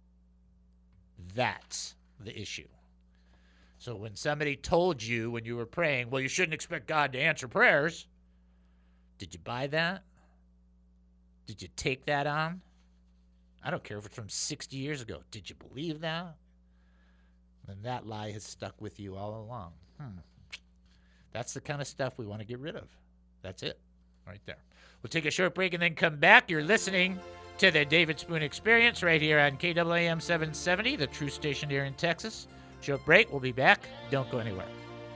That's the issue. So when somebody told you when you were praying, well, you shouldn't expect God to answer prayers, did you buy that? Did you take that on? I don't care if it's from sixty years ago. Did you believe that? Then that lie has stuck with you all along. Hmm. That's the kind of stuff we want to get rid of. That's it, right there. We'll take a short break and then come back. You're listening to the David Spoon Experience right here on K W A M seven seventy, the true station here in Texas. Short break. We'll be back. Don't go anywhere.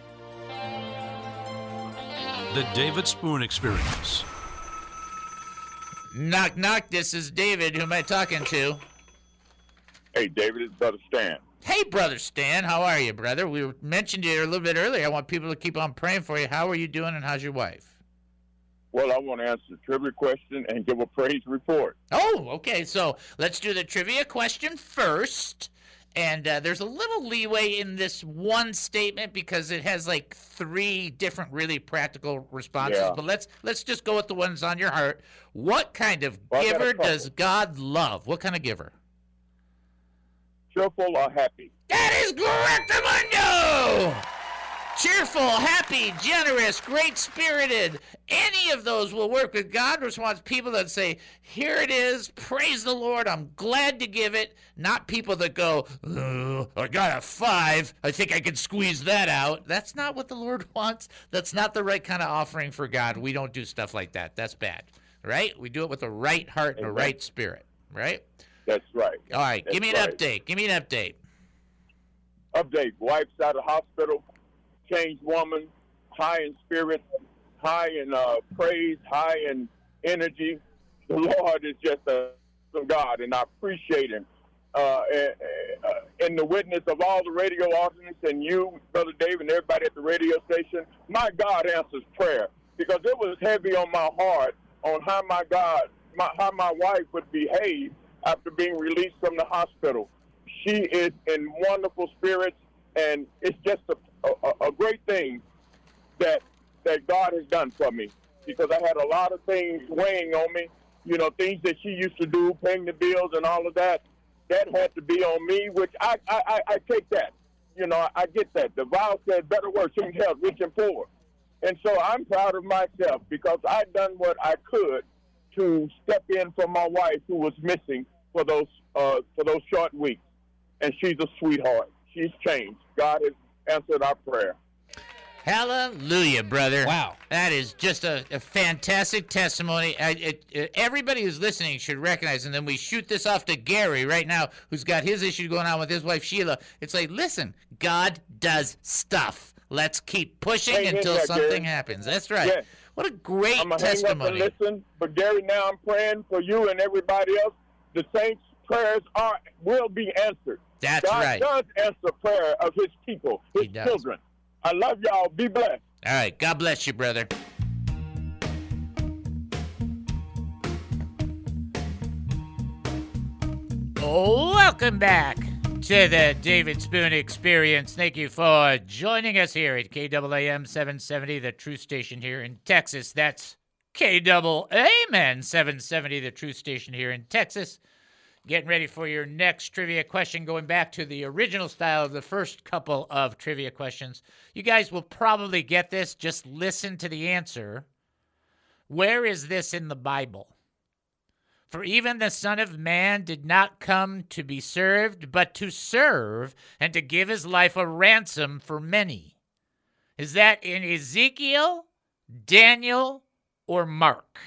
The David Spoon Experience. Knock, knock. This is David. Who am I talking to? Hey, David, it's Brother Stan. Hey, Brother Stan. How are you, brother? We mentioned you a little bit earlier. I want people to keep on praying for you. How are you doing, and how's your wife? Well, I want to answer the trivia question and give a praise report. Oh, okay. So let's do the trivia question first. And uh, there's a little leeway in this one statement because it has like three different really practical responses. Yeah. But let's let's just go with the ones on your heart. What kind of Well, I got a giver couple. does God love? What kind of giver? Cheerful or happy? That is correct, Armando! Cheerful, happy, generous, great-spirited. Any of those will work. But God just wants people that say, here it is, praise the Lord, I'm glad to give it. Not people that go, oh, I got a five, I think I can squeeze that out. That's not what the Lord wants. That's not the right kind of offering for God. We don't do stuff like that. That's bad, right? We do it with the right heart and the Amen. right spirit, right? That's right. All right, That's give me an right. update. Give me an update. Update. Wife's out of hospital. Changed woman. High in spirit. High in uh, praise. High in energy. The Lord is just a awesome God, and I appreciate Him. Uh, uh, in the witness of all the radio audience and you, Brother Dave, and everybody at the radio station, my God answers prayer because it was heavy on my heart on how my God, my, how my wife would behave after being released from the hospital. She is in wonderful spirits, and it's just a, a, a great thing that that God has done for me because I had a lot of things weighing on me, you know, things that she used to do, paying the bills and all of that. That had to be on me, which I, I, I, I take that. You know, I, I get that. The vow said, better work, soon help, rich and poor. And so I'm proud of myself because I've done what I could to step in for my wife who was missing for those uh, for those short weeks. And she's a sweetheart. She's changed. God has answered our prayer. Hallelujah, brother. Wow. That is just a, a fantastic testimony. I, it, it, everybody who's listening should recognize, and then we shoot this off to Gary right now, who's got his issue going on with his wife, Sheila. It's like, listen, God does stuff. Let's keep pushing Hang in until there, something Gary. happens. That's right. Yes. What a great I'm going to hang up testimony. and listen. But, Gary, now I'm praying for you and everybody else. The saints' prayers are will be answered. That's God right. does answer prayer of his people, his He does. children. I love y'all. Be blessed. All right. God bless you, brother. Welcome back to the David Spoon Experience. Thank you for joining us here at K W A M seven seventy, the true station here in Texas. That's K W A M seven seventy, the true station here in Texas. Getting ready for your next trivia question, going back to the original style of the first couple of trivia questions. You guys will probably get this. Just listen to the answer. Where is this in the Bible? For even the Son of Man did not come to be served, but to serve and to give his life a ransom for many. Is that in Ezekiel, Daniel, or Mark?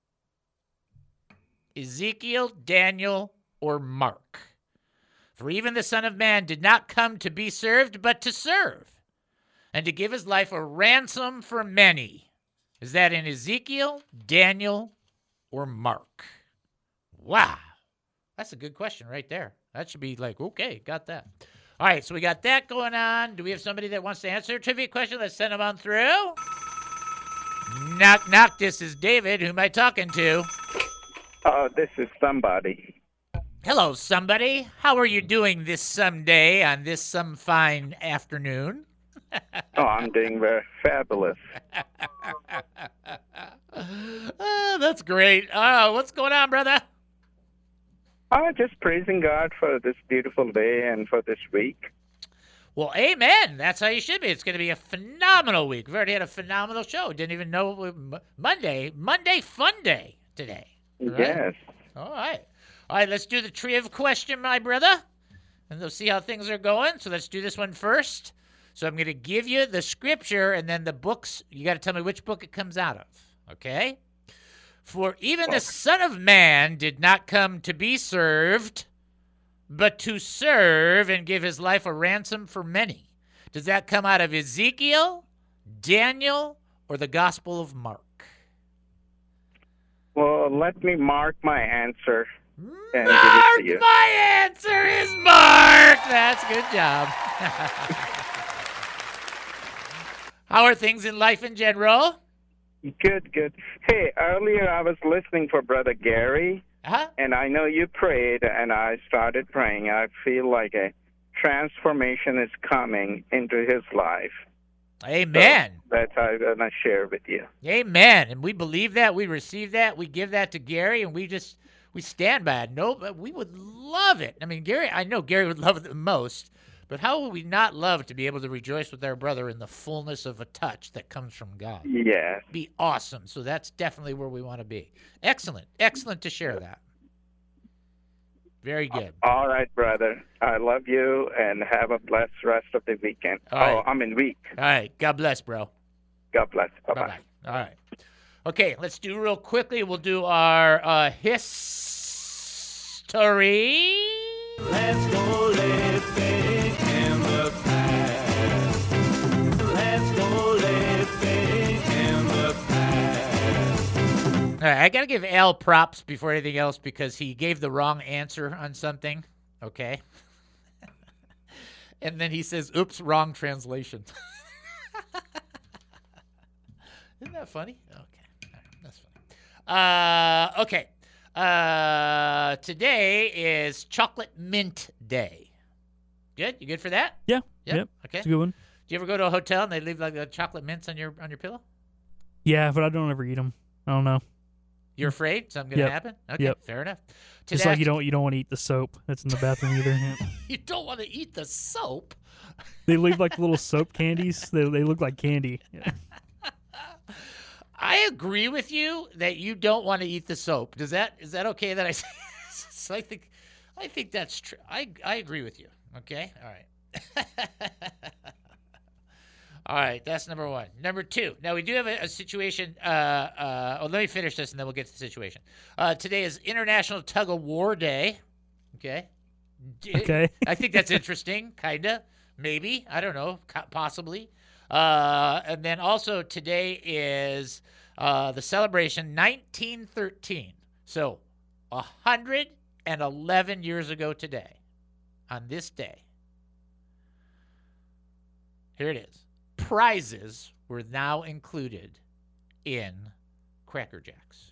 Ezekiel, Daniel, or Mark? For even the Son of Man did not come to be served, but to serve and to give his life a ransom for many. Is that in Ezekiel, Daniel, or Mark? Wow. That's a good question right there. That should be like, okay, got that. All right, so we got that going on. Do we have somebody that wants to answer a trivia question? Let's send them on through. Knock, knock. This is David. Who am I talking to? Uh, this is somebody. Hello, somebody. How are you doing this someday on this some fine afternoon? Oh, I'm doing very fabulous. That's great. Uh, what's going on, brother? Oh, just praising God for this beautiful day and for this week. Well, amen. That's how you should be. It's going to be a phenomenal week. We've already had a phenomenal show. Didn't even know it was Monday. Monday Fun Day today. Right? Yes. All right. All right, let's do the trivia question, my brother, and we'll see how things are going. So let's do this one first. So I'm going to give you the scripture and then the books. You got to tell me which book it comes out of, okay? For even the Son of Man did not come to be served, but to serve and give his life a ransom for many. Does that come out of Ezekiel, Daniel, or the Gospel of Mark? Well, let me mark my answer and Mark, give it to you. My answer is Mark. That's a good job. How are things in life in general? Good, good. Hey, earlier I was listening for Brother Gary, uh-huh. and I know you prayed, and I started praying. I feel like a transformation is coming into his life. Amen. So that's what I'm going to share with you. Amen. And we believe that. We receive that. We give that to Gary, and we just we stand by it. No, but we would love it. I mean, Gary, I know Gary would love it the most. But how would we not love to be able to rejoice with our brother in the fullness of a touch that comes from God? Yes. Be awesome. So that's definitely where we want to be. Excellent. Excellent to share that. Very good. All right, brother. I love you, and have a blessed rest of the weekend. All right. Oh, I'm in week. All right. God bless, bro. God bless. Bye-bye. Bye-bye. All right. Okay, let's do real quickly. We'll do our uh, history. Let's go living in the past. Let's go living in the past. All right, I got to give Al props before anything else because he gave the wrong answer on something, okay? And then he says, oops, wrong translation. Isn't that funny? Okay, all right, that's funny. Uh, okay. Uh, today is Chocolate Mint Day. Good? You good for that? Yeah. Yep. Yep. Okay. It's a good one. Do you ever go to a hotel and they leave like the chocolate mints on your on your pillow? Yeah, but I don't ever eat them. I don't know. You're afraid something's gonna Yep. happen? Okay, Yep. fair enough. Just Today- like you don't you don't want to eat the soap that's in the bathroom either. Yeah. You don't want to eat the soap. They leave like little soap candies. They they look like candy. Yeah. I agree with you that you don't want to eat the soap. Does that is that okay that I say? So I think I think that's true. I I agree with you. Okay? All right. All right, that's number one. Number two. Now we do have a, a situation. Uh, uh, oh, let me finish this and then we'll get to the situation. Uh, today is International Tug of War Day. Okay. D- Okay. I think that's interesting. Kinda. Maybe. I don't know. Co- possibly. Uh, and then also today is uh, the celebration nineteen thirteen. So one hundred eleven years ago today, on this day, here it is. Prizes were now included in Cracker Jacks.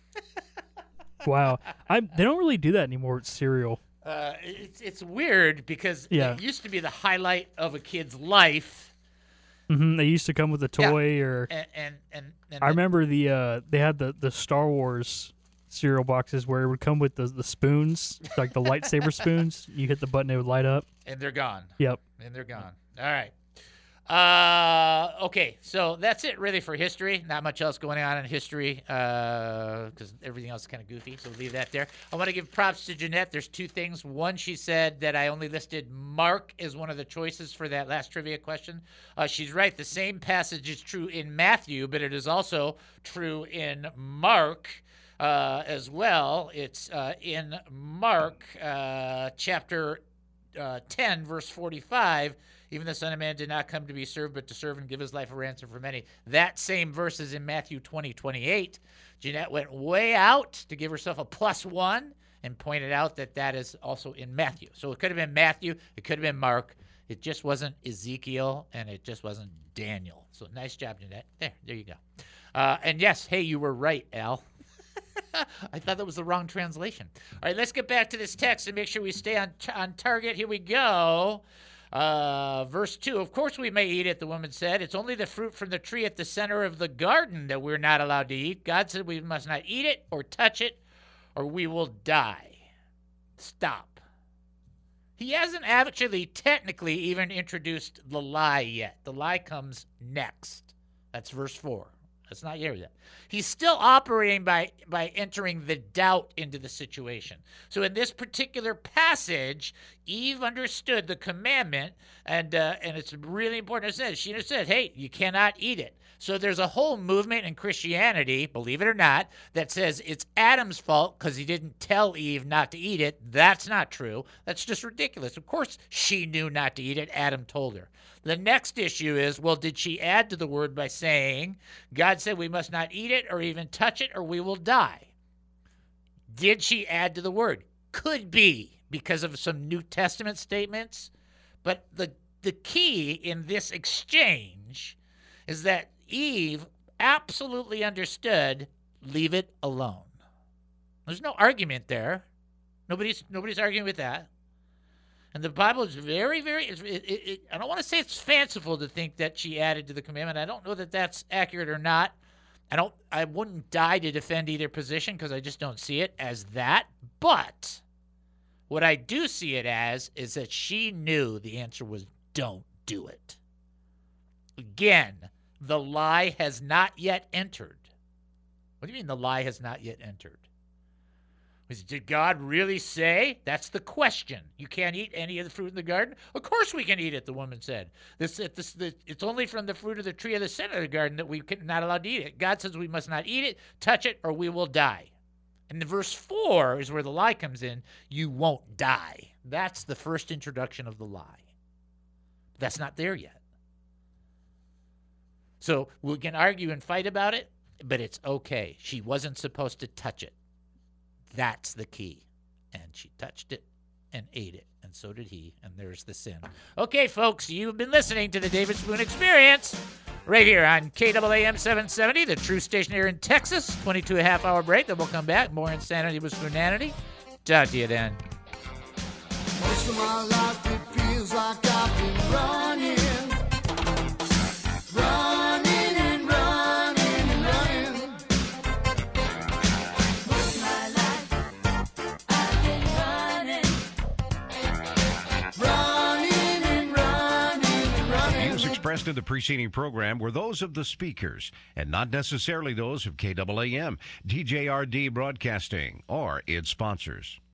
Wow. I they don't really do that anymore with cereal. Uh, it's it's weird because Yeah. it used to be the highlight of a kid's life. hmm They used to come with a toy or. And and and, and I remember the uh, they had the, the Star Wars cereal boxes where it would come with the the spoons, like the lightsaber spoons. You hit the button, it would light up. And they're gone. Yep. And they're gone. All right. Uh, okay, so that's it really for history. Not much else going on in history because uh, everything else is kind of goofy, so we'll leave that there. I want to give props to Jeanette. There's two things. One, she said that I only listed Mark as one of the choices for that last trivia question. Uh, she's right. The same passage is true in Matthew, but it is also true in Mark uh, as well. It's uh, in Mark uh, chapter uh, ten, verse forty-five. Even the Son of Man did not come to be served, but to serve and give his life a ransom for many. That same verse is in Matthew twenty, twenty-eight. Jeanette went way out to give herself a plus one and pointed out that that is also in Matthew. So it could have been Matthew. It could have been Mark. It just wasn't Ezekiel, and it just wasn't Daniel. So nice job, Jeanette. There, there you go. Uh, and yes, hey, you were right, Al. I thought that was the wrong translation. All right, let's get back to this text and make sure we stay on on target. Here we go. Uh, verse two, of course we may eat it, the woman said. It's only the fruit from the tree at the center of the garden that we're not allowed to eat. God said we must not eat it or touch it, or we will die. Stop. He hasn't actually technically even introduced the lie yet. The lie comes next. That's verse four. That's not here yet. He's still operating by, by entering the doubt into the situation. So in this particular passage, Eve understood the commandment, and uh, and it's really important. It says, she understood, hey, you cannot eat it. So there's a whole movement in Christianity, believe it or not, that says it's Adam's fault because he didn't tell Eve not to eat it. That's not true. That's just ridiculous. Of course she knew not to eat it. Adam told her. The next issue is, well, did she add to the word by saying, God said we must not eat it or even touch it or we will die? Did she add to the word? Could be because of some New Testament statements. But the, the key in this exchange is that Eve absolutely understood, leave it alone. There's no argument there. Nobody's, nobody's arguing with that. And the Bible is very, very, it, it, it, I don't want to say it's fanciful to think that she added to the commandment. I don't know that that's accurate or not. I don't, I wouldn't die to defend either position because I just don't see it as that. But what I do see it as is that she knew the answer was don't do it. Again, the lie has not yet entered. What do you mean the lie has not yet entered? Did God really say? That's the question. You can't eat any of the fruit in the garden? Of course we can eat it, the woman said. This, this, this, it's only from the fruit of the tree of the center of the garden that we're not allowed to eat it. God says we must not eat it, touch it, or we will die. And the verse four is where the lie comes in. You won't die. That's the first introduction of the lie. That's not there yet. So we can argue and fight about it, but it's okay. She wasn't supposed to touch it. That's the key. And she touched it and ate it, and so did he, and there's the sin. Okay, folks, you've been listening to the David Spoon Experience right here on K A A M seven seventy, the true station here in Texas. twenty-two and a half hour break, then we'll come back. More Insanity with Spoonanity. Talk to you then. Most of my life it feels like I've been running, running and running and running. Most of my life I've been running, running and running and running. Views expressed in the preceding program were those of the speakers and not necessarily those of K A A M, D J R D Broadcasting, or its sponsors.